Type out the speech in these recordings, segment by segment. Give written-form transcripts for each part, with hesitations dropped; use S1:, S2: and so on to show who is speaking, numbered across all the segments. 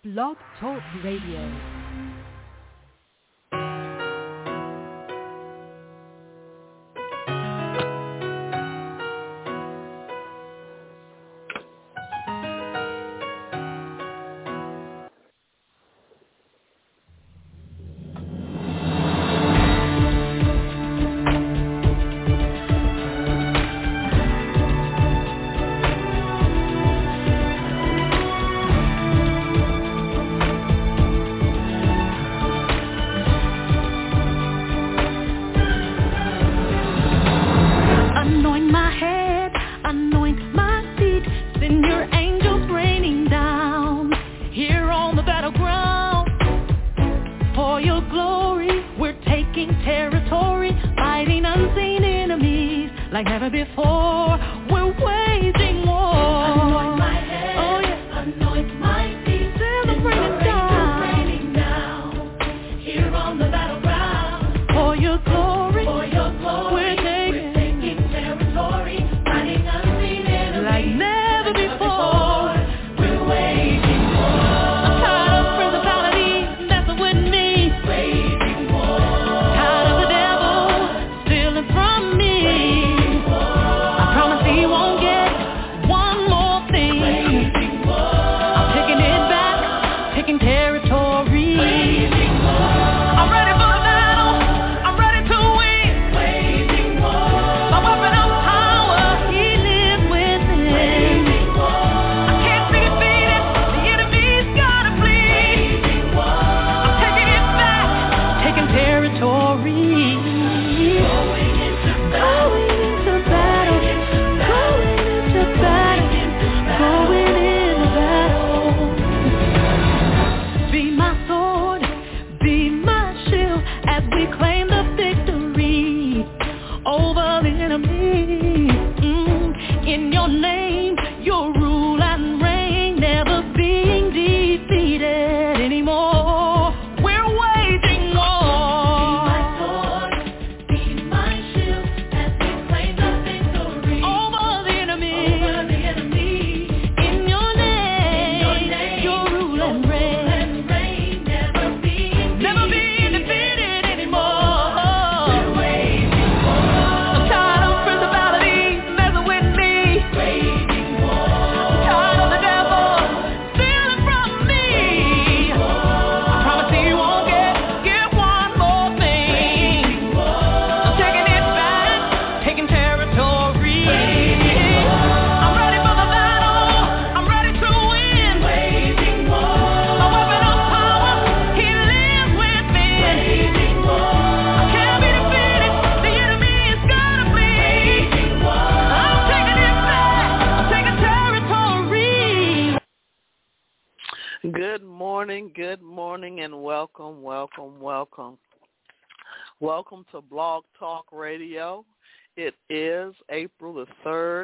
S1: Blog Talk Radio.
S2: Welcome to Blog Talk Radio. It is April the 3rd,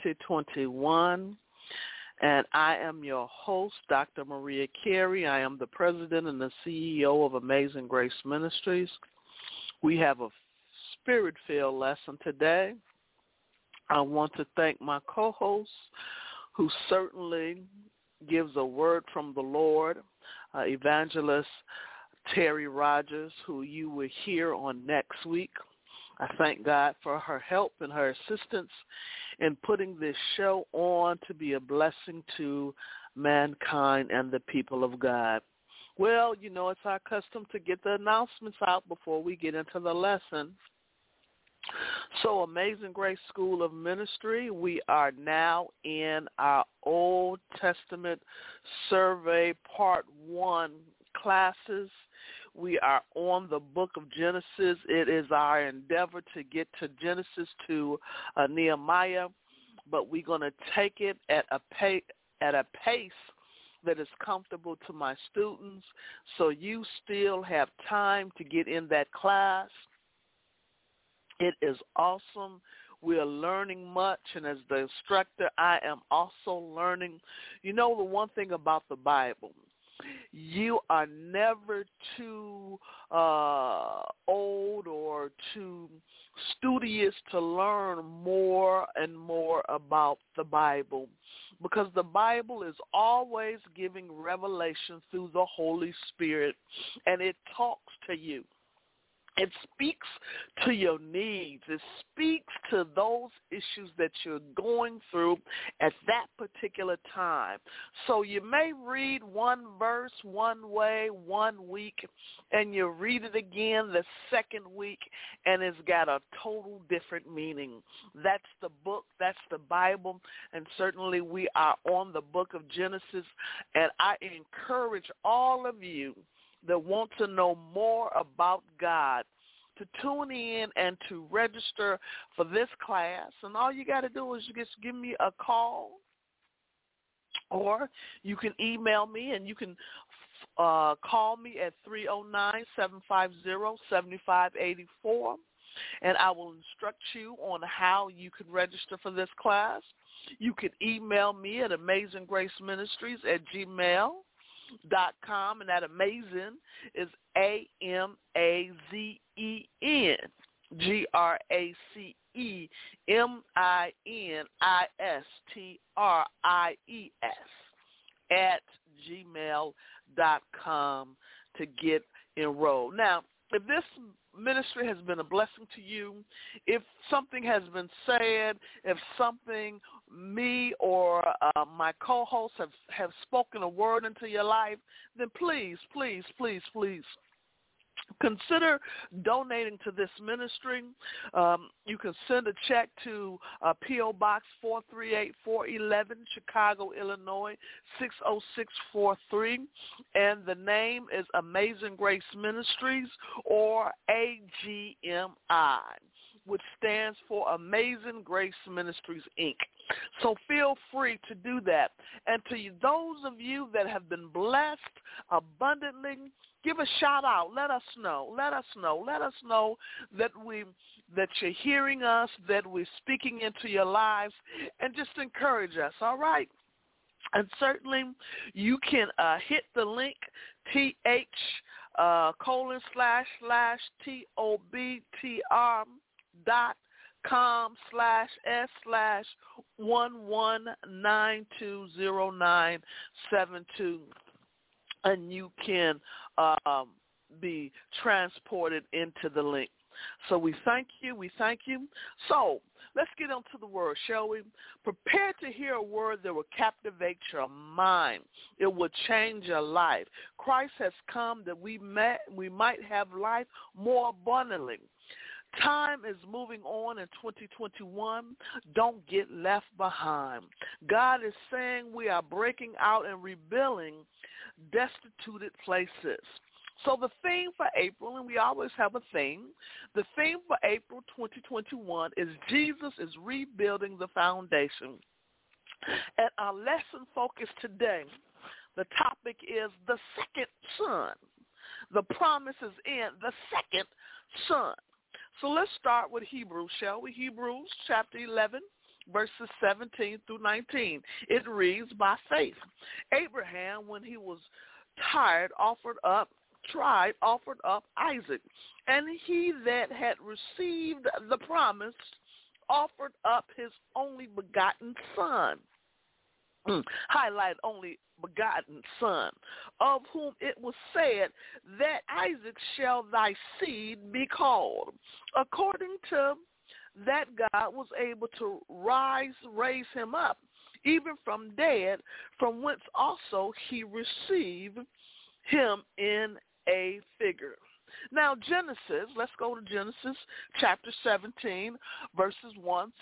S2: 2021, and I am your host, Dr. Maria Carey. I am the president and the CEO of Amazing Grace Ministries. We have a spirit-filled lesson today. I want to thank my co-host, who certainly gives a word from the Lord, Evangelist Terry Rogers, who you will hear on next week. I thank God for her help and her assistance in putting this show on to be a blessing to mankind and the people of God. Well, you know, it's our custom to get the announcements out before we get into the lesson. So, Amazing Grace School of Ministry, we are now in our Old Testament Survey Part 1 classes. We are on the book of Genesis. It is our endeavor to get to Genesis to Nehemiah, but we're going to take it at a pace that is comfortable to my students, so you still have time to get in that class. It is awesome. We are learning much, and as the instructor, I am also learning. You know, the one thing about the Bible, you are never too old or too studious to learn more and more about the Bible, because the Bible is always giving revelation through the Holy Spirit, and it talks to you. It speaks to your needs. It speaks to those issues that you're going through at that particular time. So you may read one verse one way 1 week, and you read it again the second week, and it's got a total different meaning. That's the book. That's the Bible. And certainly we are on the book of Genesis, and I encourage all of you that want to know more about God to tune in and to register for this class. And all you got to do is just give me a call, or you can email me, and you can call me at 309-750-7584, and I will instruct you on how you can register for this class. You can email me at amazinggraceministries@gmail.com, and that amazing is AMAZENGRACEMINISTRIES@gmail.com to get enrolled. Now, if this ministry has been a blessing to you, if something has been said, if something me or my co-hosts have spoken a word into your life, then please, please, please, please consider donating to this ministry. You can send a check to P.O. Box 438411, Chicago, Illinois, 60643, and the name is Amazing Grace Ministries, or AGMI, which stands for Amazing Grace Ministries, Inc. So feel free to do that. And to those of you that have been blessed abundantly, give a shout out. Let us know. Let us know. Let us know that you're hearing us, that we're speaking into your lives, and just encourage us, all right? And certainly you can hit the link th.com//t.o.b.tr.com//11920972, and you can be transported into the link. So we thank you. We thank you. So let's get on to the word, shall we? Prepare to hear a word that will captivate your mind. It will change your life. Christ has come that we might have life more abundantly. Time is moving on in 2021. Don't get left behind. God is saying we are breaking out and rebuilding destituted places. So the theme for April, and we always have a theme, the theme for April 2021 is Jesus is rebuilding the foundation. And our lesson focus today, the topic is the second son. The promise is in the second son. So let's start with Hebrews, shall we? Hebrews chapter 11, verses 17 through 19. It reads, by faith, Abraham, when he was tired, offered up Isaac. And he that had received the promise offered up his only begotten son. Highlight only begotten son, of whom it was said that Isaac shall thy seed be called, according to that God was able to raise him up, even from dead, from whence also he received him in a figure. Now, Genesis, let's go to Genesis chapter 17, verses 18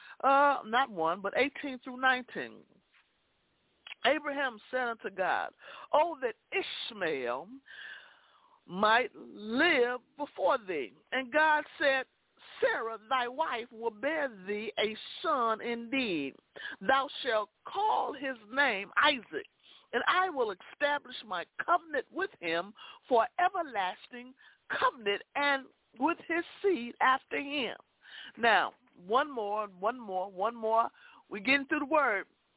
S2: through 19. Abraham said unto God, oh, that Ishmael might live before thee. And God said, Sarah, thy wife, will bear thee a son indeed. Thou shalt call his name Isaac, and I will establish my covenant with him for everlasting covenant, and with his seed after him. Now, one more. We're getting through the word.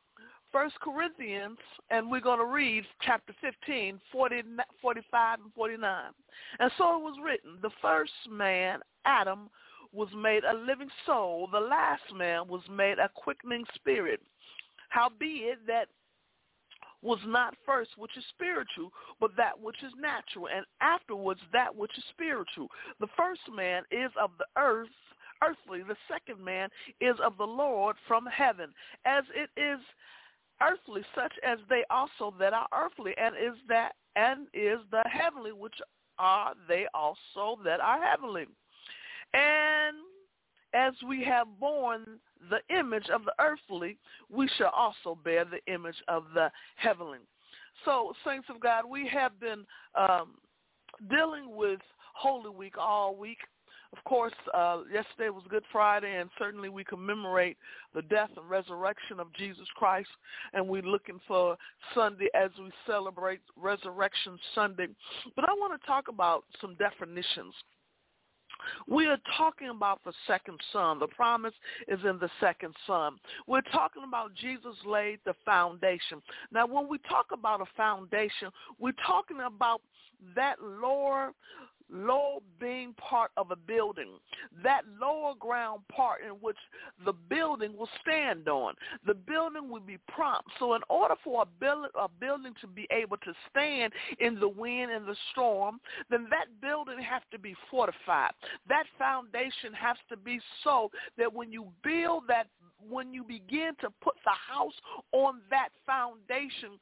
S2: 1 Corinthians, and we're going to read chapter 15, 45 and 49. And so it was written, the first man, Adam, was made a living soul. The last man was made a quickening spirit. Howbeit that was not first which is spiritual, but that which is natural, and afterwards that which is spiritual. The first man is of the earthly. The second man is of the Lord from heaven. As it is earthly, such as they also that are earthly, and is the heavenly, which are they also that are heavenly. And as we have borne the image of the earthly, we shall also bear the image of the heavenly. So, saints of God, we have been dealing with Holy Week all week. Of course, yesterday was Good Friday, and certainly we commemorate the death and resurrection of Jesus Christ, and we're looking for Sunday as we celebrate Resurrection Sunday. But I want to talk about some definitions. We are talking about the second son. The promise is in the second son. We're talking about Jesus laid the foundation. Now, when we talk about a foundation, we're talking about that lower being part of a building, that lower ground part in which the building will stand on. The building will be prompt. So in order for a building to be able to stand in the wind and the storm, then that building has to be fortified. That foundation has to be so that when you build that, when you begin to put the house on that foundation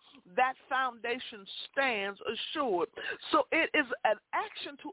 S2: stands assured. So it is an action to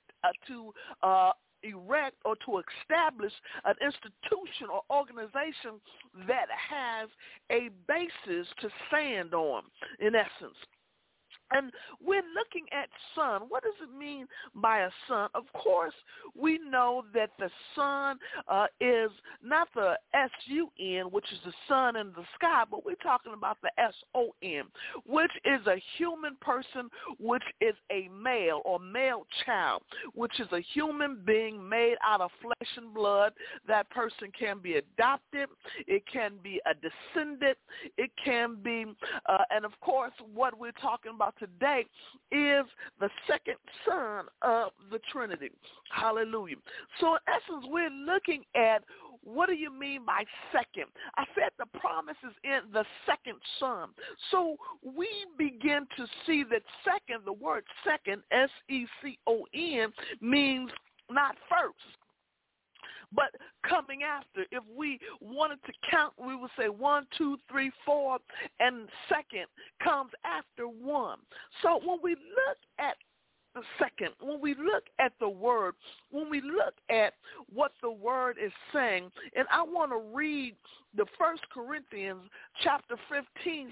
S2: erect or to establish an institution or organization that has a basis to stand on, in essence. And we're looking at son. What does it mean by a son? Of course, we know that the sun is not the S-U-N, which is the sun in the sky, but we're talking about the S-O-N, which is a human person, which is a male or male child, which is a human being made out of flesh and blood. That person can be adopted. It can be a descendant. It can be, and of course, what we're talking about today is the second son of the Trinity. Hallelujah. So in essence, we're looking at what do you mean by second? I said the promise is in the second son. So we begin to see that second, the word second, S-E-C-O-N, means not first, but coming after. If we wanted to count, we would say 1, 2, 3, 4, and second comes after one. So when we look at the second, when we look at the word, when we look at what the word is saying, and I want to read the 1 Corinthians chapter 15,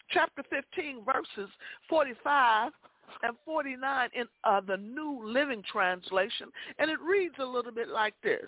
S2: verses 45 and 49 in the New Living Translation, and it reads a little bit like this.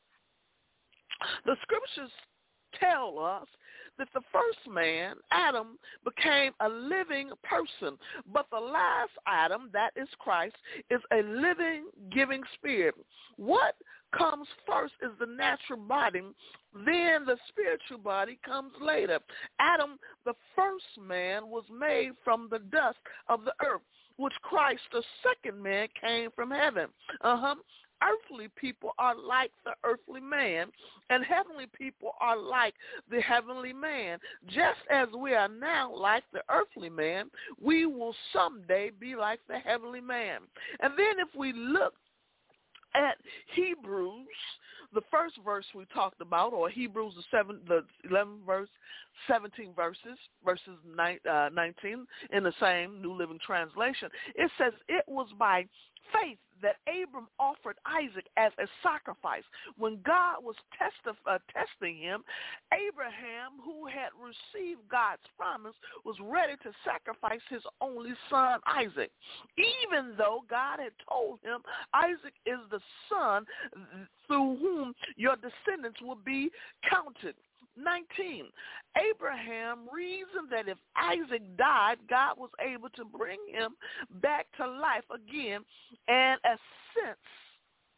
S2: The scriptures tell us that the first man, Adam, became a living person, but the last Adam, that is Christ, is a living, giving spirit. What comes first is the natural body, then the spiritual body comes later. Adam, the first man, was made from the dust of the earth, which Christ, the second man, came from heaven. Earthly people are like the earthly man, and heavenly people are like the heavenly man. Just as we are now like the earthly man, we will someday be like the heavenly man. And then if we look at Hebrews, the first verse we talked about, or Hebrews, the 11th verse, 17 verses 19 in the same New Living Translation, it says, it was by faith that Abram offered Isaac as a sacrifice. When God was testing him, Abraham, who had received God's promise, was ready to sacrifice his only son, Isaac. Even though God had told him, Isaac is the son through whom your descendants will be counted. 19, Abraham reasoned that if Isaac died, God was able to bring him back to life again, and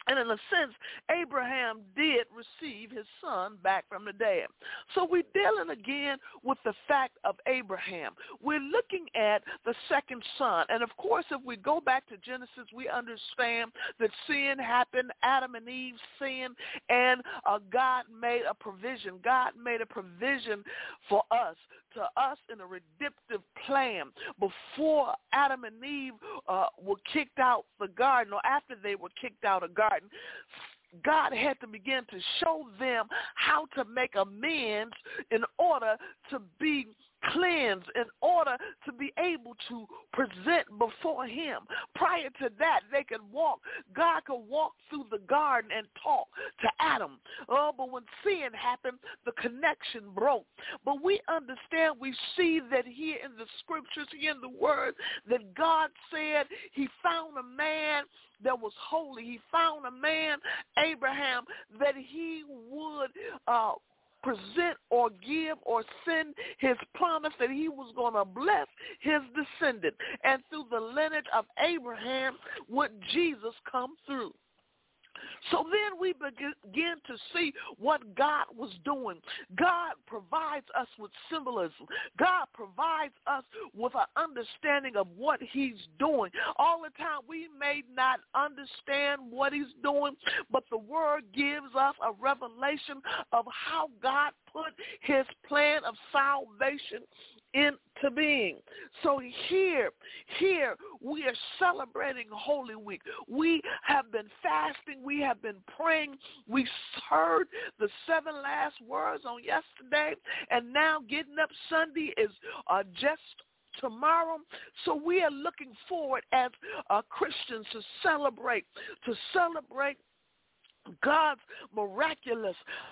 S2: And in a sense, Abraham did receive his son back from the dead. So we're dealing again with the fact of Abraham. We're looking at the second son. And of course, if we go back to Genesis, we understand that sin happened, Adam and Eve sinned, and God made a provision. God made a provision for us, to us in a redemptive plan. Before Adam and Eve were kicked out the garden, or after they were kicked out of garden, God had to begin to show them how to make amends in order to be cleansed, in order to be able to present before him. Prior to that, they could walk. God could walk through the garden and talk to Adam. But when sin happened, the connection broke. But we understand, we see that here in the scriptures, here in the word, that God said he found a man that was holy. He found a man, Abraham, that he would present or give or send his promise that he was going to bless his descendant. And through the lineage of Abraham would Jesus come through. So then we begin to see what God was doing. God provides us with symbolism. God provides us with an understanding of what he's doing. All the time we may not understand what he's doing, but the word gives us a revelation of how God put his plan of salvation into being. So here we are celebrating Holy Week. We have been fasting. We have been praying. We heard the 7 last words on yesterday, and now getting up Sunday is just tomorrow. So we are looking forward as Christians to celebrate God's miraculous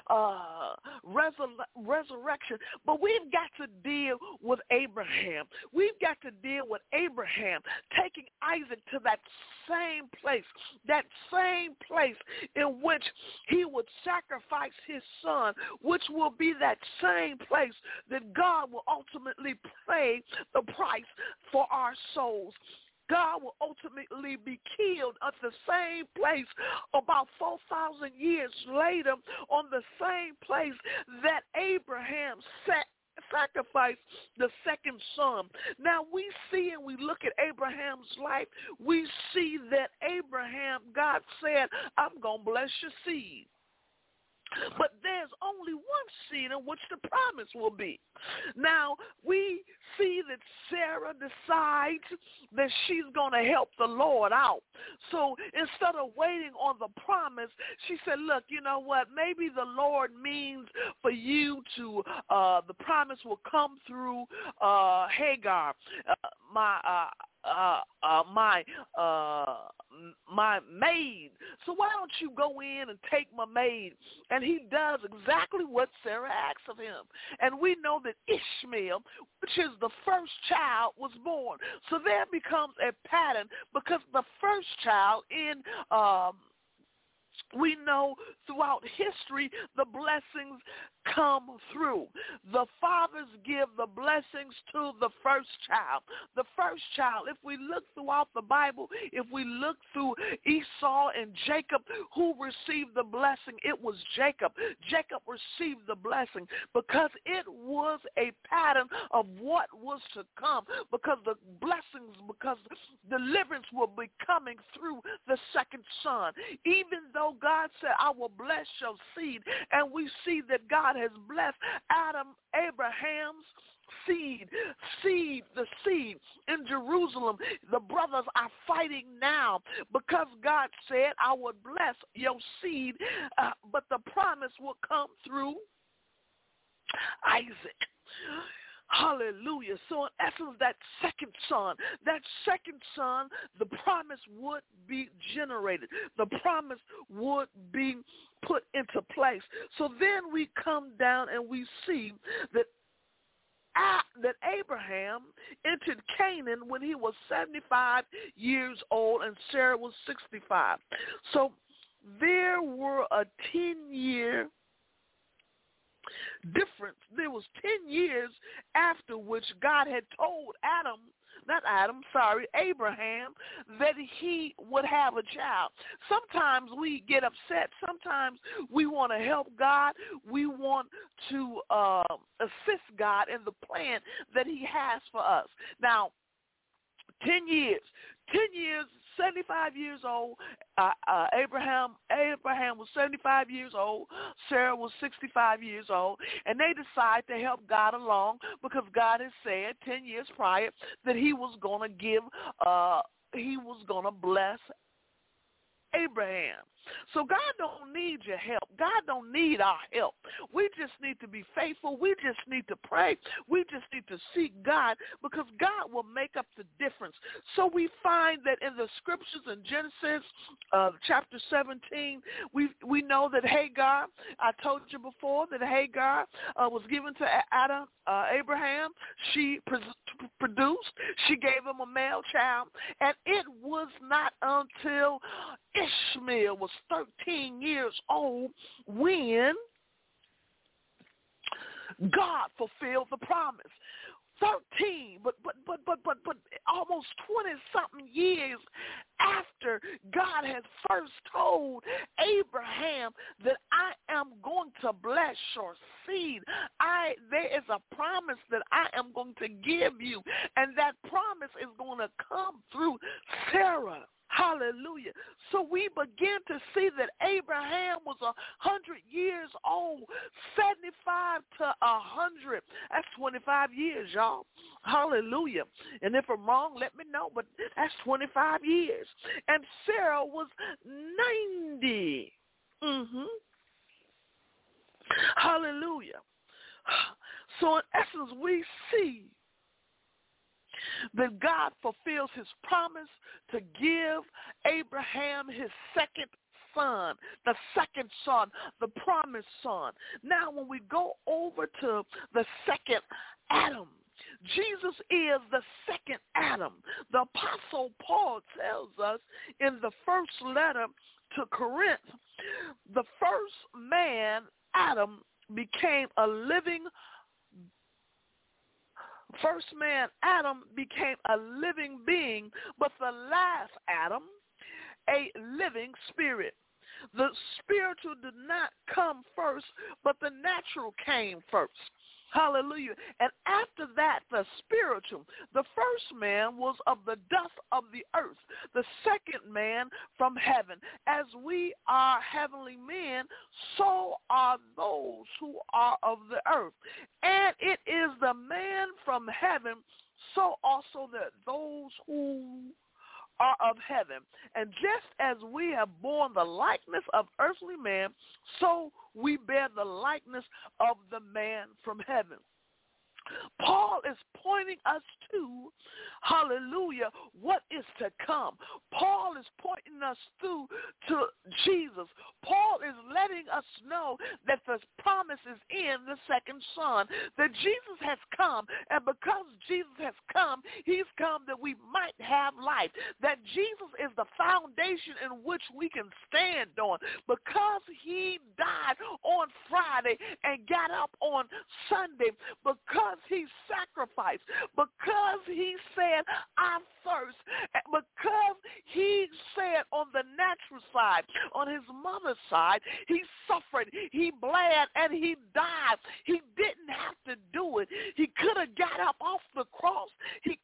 S2: resurrection. But we've got to deal with Abraham. We've got to deal with Abraham taking Isaac to that same place in which he would sacrifice his son, which will be that same place that God will ultimately pay the price for our souls. God will ultimately be killed at the same place about 4,000 years later, on the same place that Abraham sacrificed the second son. Now we see, and we look at Abraham's life, we see that Abraham, God said, I'm going to bless your seed. But there's only one seed in which the promise will be. Now, we see that Sarah decides that she's going to help the Lord out. So instead of waiting on the promise, she said, look, you know what? Maybe the Lord means for you to, the promise will come through Hagar, my maid. So why don't you go in and take my maid? And he does exactly what Sarah asks of him. And we know that Ishmael, which is the first child, was born. So there becomes a pattern, because the first child we know throughout history the blessings come through. The fathers give the blessings to the first child. The first child, if we look throughout the Bible, if we look through Esau and Jacob, who received the blessing, it was Jacob. Jacob received the blessing because it was a pattern of what was to come, because the blessings, because deliverance will be coming through the second son. Even though God said, I will bless your seed, and we see that God has blessed Abraham's seed. The seed in Jerusalem. The brothers are fighting now because God said, I would bless your seed, but the promise will come through Isaac. Hallelujah. So in essence, that second son, the promise would be generated. The promise would be put into place. So then we come down and we see that Abraham entered Canaan when he was 75 years old and Sarah was 65. So there were a 10-year difference. There was 10 years after which God had told Abraham, that he would have a child. Sometimes we get upset. Sometimes we want to help God. We want to assist God in the plan that he has for us. Now, 10 years, 75 years old. Abraham was 75 years old. Sarah was 65 years old. And they decided to help God along because God had said 10 years prior that he was going to bless Abraham. So God don't need your help. God don't need our help. We just need to be faithful. We just need to pray. We just need to seek God because God will make up the difference. So we find that in the scriptures in Genesis chapter 17, we know that Hagar, I told you before that Hagar was given to Abraham. She produced. She gave him a male child. And it was not until Ishmael was 13 years old when God fulfilled the promise. 13, but almost 20-something years after God had first told Abraham that I am going to bless your seed. There is a promise that I am going to give you, and that promise is going to come through Sarah. Hallelujah. So we begin to see that Abraham was 100 years old, 75 to 100. That's 25 years, y'all. Hallelujah. And if I'm wrong, let me know, but that's 25 years. And Sarah was 90. Hallelujah. So in essence, we see that God fulfills his promise to give Abraham his second son, the second son, the promised son. Now, when we go over to the second Adam, Jesus is the second Adam. The Apostle Paul tells us in the first letter to Corinth, the first man, Adam, became a living First man, Adam, became a living being, but the last Adam, a living spirit. The spiritual did not come first, but the natural came first. Hallelujah. And after that, the spiritual. The first man was of the dust of the earth. The second man from heaven. As we are heavenly men, so are those who are of the earth. And it is the man from heaven, so also that those who are of heaven. And just as we have borne the likeness of earthly man, so we bear the likeness of the man from heaven. Paul is pointing us to, hallelujah, what is to come. Paul is pointing us through to Jesus. Paul is letting us know that the promise is in the second son, that Jesus has come, and because Jesus has come, he's come that we might have life, that Jesus is the foundation in which we can stand on. Because he died on Friday and got up on Sunday, because he sacrificed, because he said, I thirst, because he said on the natural side, on his mother's side, he suffered, he bled, and he died. He didn't have to do it. He could have got up off the cross. He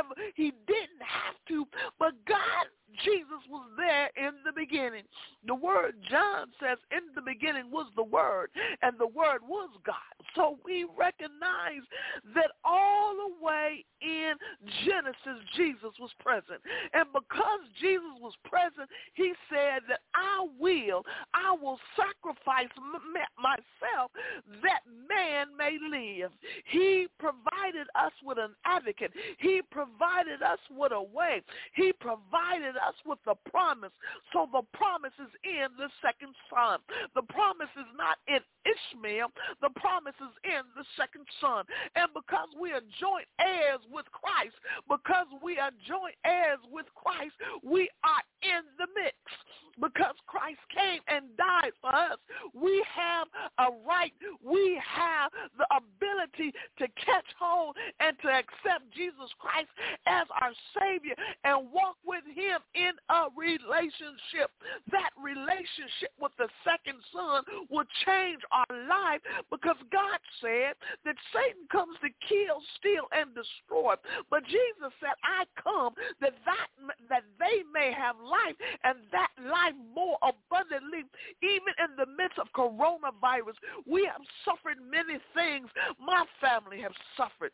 S2: didn't have to, but God, Jesus was there in the beginning. The word, John says, in the beginning was the Word, and the Word was God. So we recognize that all the way in Genesis, Jesus was present. And because Jesus was present, he said that I will sacrifice myself that man may live. He provided us with an advocate. He provided us with a way. He provided us with the promise. So the promise is in the second son. The promise is not in Ishmael. The promise is in the second son. And because we are joint heirs with Christ, we are in the mix. because Christ came and died for us. We have a right. We have the ability to catch hold and to accept Jesus Christ as our Savior and walk with him in a relationship. That relationship with the second Son will change our life, because God said that Satan comes to kill, steal, and destroy. But Jesus said, I come that they may have life, and that life more abundantly. Even in the midst of coronavirus, we have suffered many things. My family have suffered.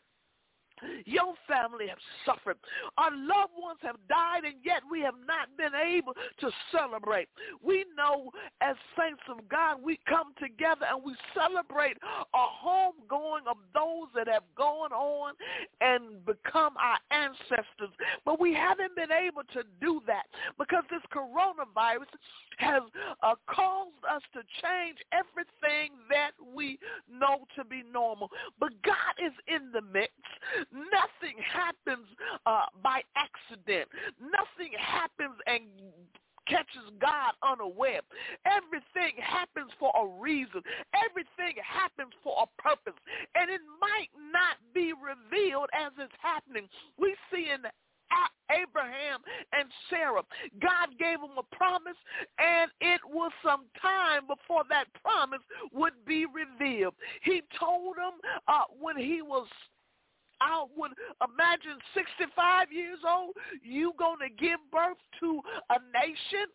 S2: Your family have suffered. Our loved ones have died, and yet we have not been able to celebrate. We know as saints of God, we come together and we celebrate a homegoing of those that have gone on and become our ancestors. But we haven't been able to do that because this coronavirus has caused us to change everything that we know to be normal. But God is in the mix. Nothing happens by accident. Nothing happens and catches God unaware. Everything happens for a reason. Everything happens for a purpose. And it might not be revealed as it's happening. We see in Abraham and Sarah, God gave them a promise, and it was some time before that promise would be revealed. He told them when he was, I would imagine 65 years old, you going to give birth to a nation.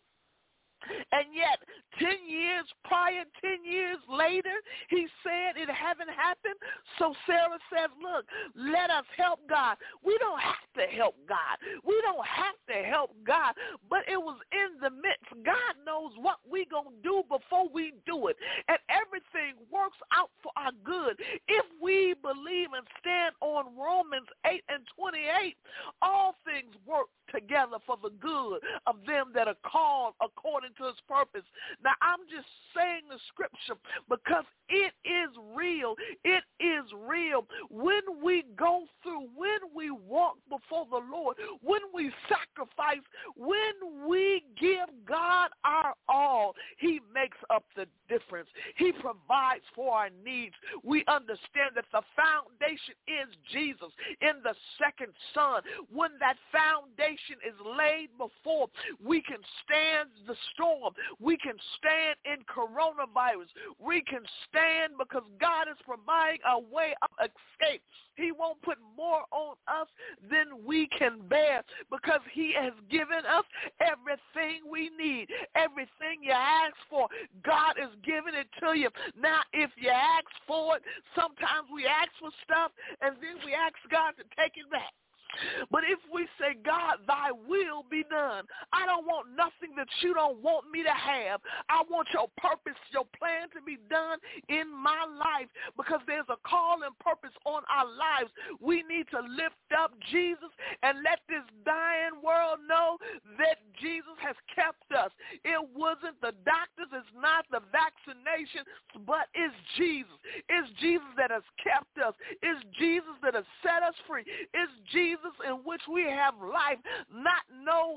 S2: And yet, 10 years prior, 10 years later, he said it haven't happened. So Sarah says, look, let us help God. We don't have to help God. We don't have to help God. But it was in the midst. God knows what we going to do before we do it. And everything works out for our good. If we believe and stand on Romans 8 and 28, all things work together for the good of them that are called according to his purpose. Now, I'm just saying the scripture because it is real. It is real. When we go through, when we walk before the Lord, when we sacrifice, when we give God our all, he makes up the difference. He provides for our needs. We understand that the foundation is Jesus in the second Son. When that foundation is laid before, we can stand the storm. We can stand in coronavirus. We can stand because God is providing a way of escape. He won't put more on us than we can bear because he has given us everything we need. Everything you ask for, God is giving it to you. Now, if you ask for it, sometimes we ask for stuff and then we ask God to take it back. But if we say, God, thy will be done, I don't want nothing that you don't want me to have. I want your purpose, your plan to be done in my life because there's a call and purpose on our lives. We need to lift up Jesus and let this dying world know that Jesus has kept us. It wasn't the doctors, it's not the vaccination, but it's Jesus. It's Jesus that has kept us. It's Jesus that has set us free. It's Jesus in which we have life, not no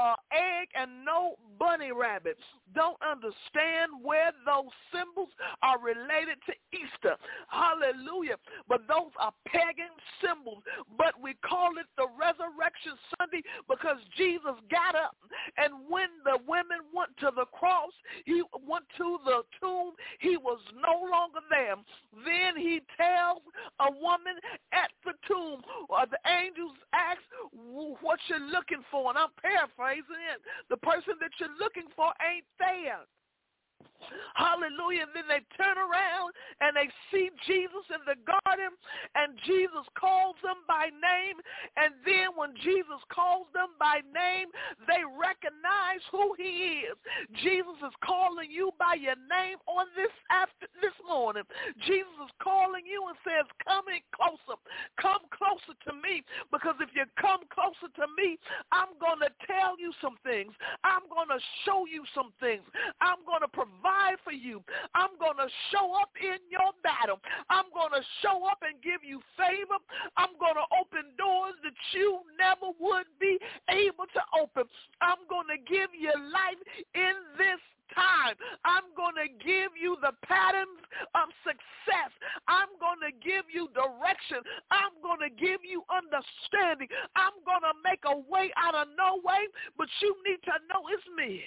S2: egg and no bunny rabbit. Don't understand where those symbols are related to Easter. Hallelujah. But those are pagan symbols. But we call it the Resurrection Sunday because Jesus got up. And when the women went to the cross, he went to the tomb, he was no longer there. Then he tells a woman at the tomb, the angels ask what you're looking for, and I'm paraphrasing it. The person that you're looking for ain't there. Hallelujah. And then they turn around and they see Jesus in the garden, and Jesus calls them by name. And then when Jesus calls them by name, they recognize who he is. Jesus is calling you by your name on this morning. Jesus is calling you and says, come in closer. Come closer to me, because if you come closer to me, I'm going to tell you some things. I'm going to show you some things. I'm going to provide for you. I'm going to show up in your battle. I'm going to show up and give you favor. I'm going to open doors that you never never would be able to open. I'm going to give you life in this time. I'm going to give you the patterns of success. I'm going to give you direction. I'm going to give you understanding. I'm going to make a way out of no way, but you need to know it's me.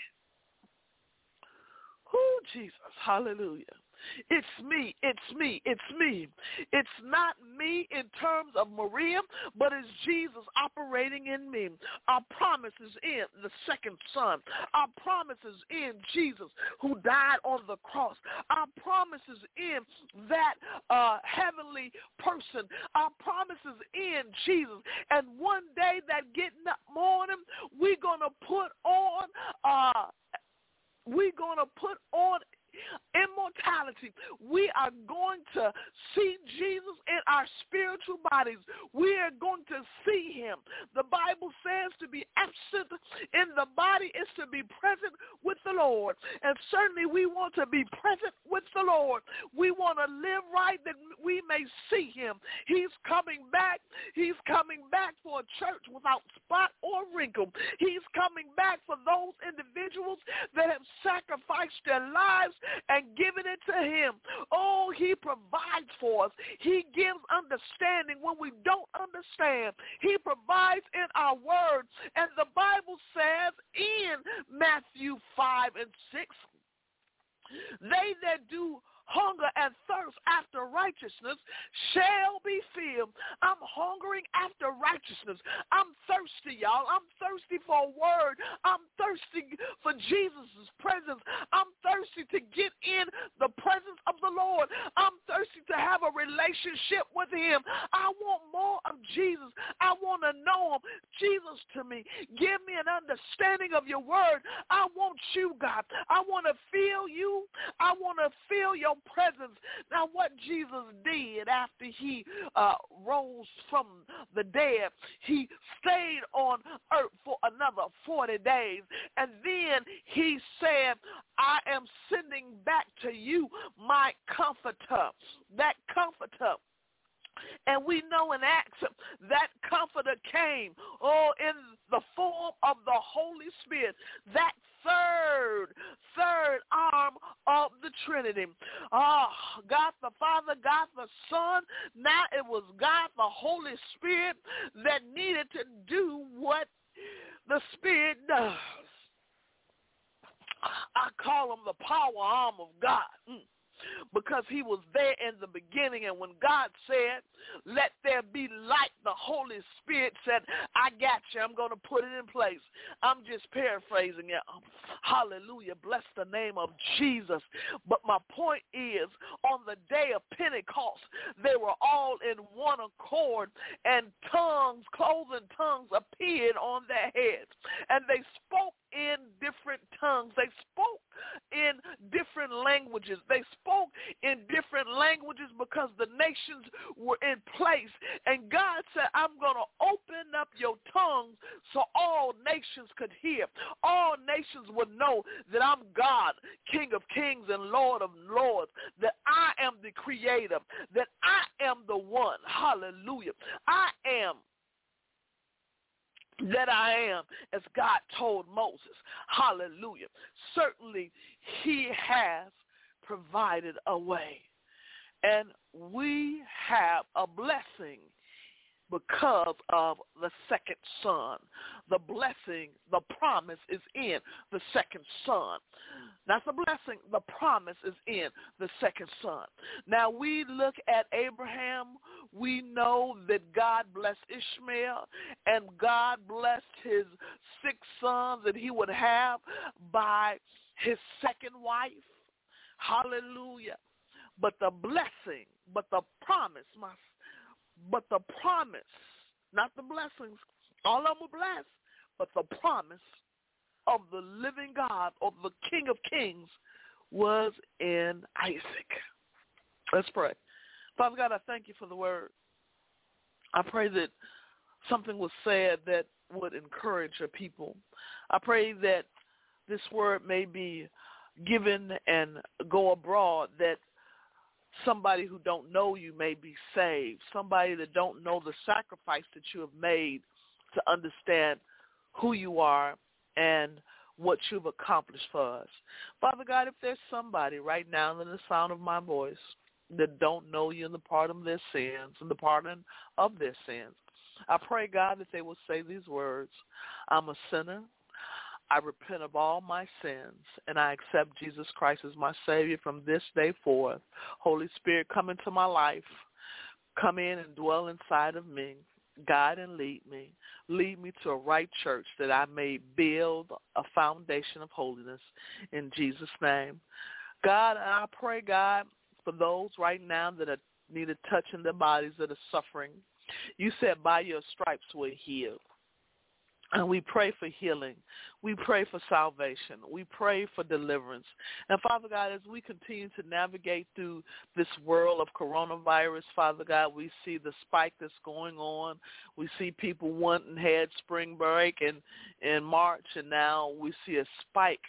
S2: Oh, Jesus, hallelujah. It's me, it's me, it's me. It's not me in terms of Maria, but it's Jesus operating in me. Our promise is in the second son. Our promise is in Jesus who died on the cross. Our promise is in that heavenly person. Our promise is in Jesus. And one day, that getting up morning, we're going to put on immortality. We are going to see Jesus in our spiritual bodies. We are going to see him. The Bible says to be absent in the body is to be present with the Lord. And certainly we want to be present with the Lord. We want to live right that we may see him. He's coming back. He's coming back for a church without spot or wrinkle. He's coming back for those individuals that have sacrificed their lives and given it to him. Oh, he provides for us. He gives understanding when we don't understand. He provides in our word. And the Bible says in Matthew 5 and 6, they that do hunger and thirst after righteousness shall be filled. I'm hungering after righteousness. I'm thirsty, y'all. I'm thirsty for a word. I'm thirsty for Jesus' presence. I'm thirsty to get in the presence of the Lord. I'm thirsty to have a relationship with him. I want more of Jesus. I want to know him. Jesus to me. Give me an understanding of your word. I want you, God. I want to feel you. I want to feel your presence. Now, what Jesus did after he rose from the dead, he stayed on earth for another 40 days, and then he said, I am sending back to you my comforter. That comforter. And we know in Acts that comforter came, in the form of the Holy Spirit, that third arm of the Trinity. God the Father, God the Son, now it was God the Holy Spirit that needed to do what the Spirit does. I call him the power arm of God. Because he was there in the beginning, and when God said, let there be light, the Holy Spirit said, I got you. I'm going to put it in place. I'm just paraphrasing it. Hallelujah. Bless the name of Jesus. But my point is, on the day of Pentecost, they were all in one accord, and cloven tongues appeared on their heads, and they spoke in different tongues. They spoke in different languages. They spoke in different languages because the nations were in place. And God said, I'm going to open up your tongues so all nations could hear. All nations would know that I'm God, King of kings and Lord of lords, that I am the creator, that I am the one. Hallelujah. I am that I am, as God told Moses. Hallelujah. Certainly, he has provided a way. And we have a blessing because of the second son. The blessing, the promise is in the second son. That's the blessing. The promise is in the second son. Now, we look at Abraham. We know that God blessed Ishmael, and God blessed his 6 sons that he would have by his second wife. Hallelujah. But the blessing, but the promise, not the blessings. All of them were blessed, but the promise of the living God, of the King of Kings, was in Isaac. Let's pray. Father God, I thank you for the word. I pray that something was said that would encourage your people. I pray that this word may be given and go abroad, that somebody who don't know you may be saved, somebody that don't know the sacrifice that you have made to understand who you are and what you've accomplished for us. Father God, if there's somebody right now in the sound of my voice that don't know you in the pardon of their sins and the pardon of their sins, I pray, God, that they will say these words: I'm a sinner. I repent of all my sins, and I accept Jesus Christ as my Savior from this day forth. Holy Spirit, come into my life. Come in and dwell inside of me. Guide and lead me. Lead me to a right church that I may build a foundation of holiness in Jesus' name. God, I pray, God, for those right now that need a touch in their bodies that are suffering. You said by your stripes we're healed. And we pray for healing. We pray for salvation. We pray for deliverance. And, Father God, as we continue to navigate through this world of coronavirus, Father God, we see the spike that's going on. We see people wanting had spring break in March, and now we see a spike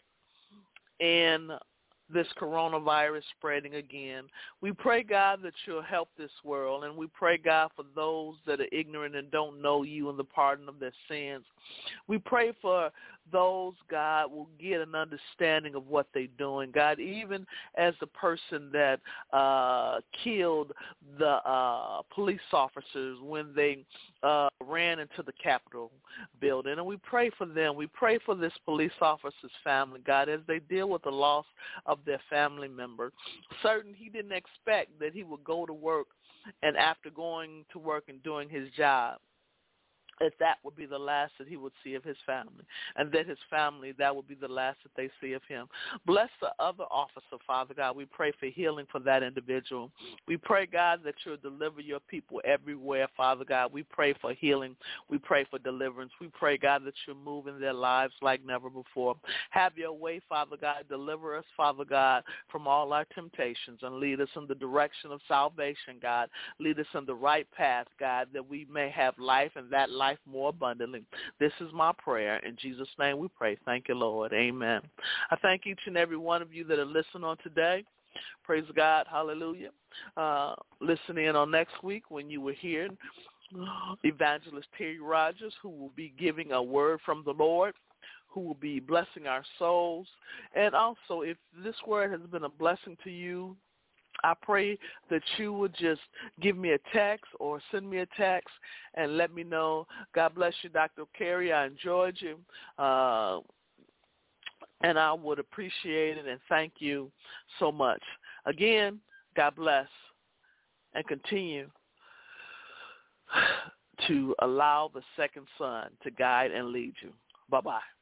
S2: in this coronavirus spreading again. We pray, God, that you'll help this world, and we pray, God, for those that are ignorant and don't know you and the pardon of their sins. We pray for those, God, will get an understanding of what they're doing. God, even as the person that killed the police officers when they ran into the Capitol building. And we pray for them. We pray for this police officer's family, God, as they deal with the loss of their family member. Certain he didn't expect that he would go to work, and after going to work and doing his job, that would be the last that he would see of his family, and that his family, that would be the last that they see of him. Bless the other officer, Father God. We pray for healing for that individual. We pray, God, that you'll deliver your people everywhere, Father God. We pray for healing. We pray for deliverance. We pray, God, that you're moving their lives like never before. Have your way, Father God. Deliver us, Father God, from all our temptations, and lead us in the direction of salvation, God. Lead us in the right path, God, that we may have life, and that life more abundantly. This is my prayer. In Jesus' name we pray. Thank you, Lord. Amen. I thank each and every one of you that are listening on today. Praise God. Hallelujah. Listen in on next week when you will hear Evangelist Terry Rogers, who will be giving a word from the Lord, who will be blessing our souls. And also, if this word has been a blessing to you, I pray that you would just give me a text or send me a text and let me know. God bless you, Dr. Carey. I enjoyed you. And I would appreciate it and thank you so much. Again, God bless, and continue to allow the second son to guide and lead you. Bye-bye.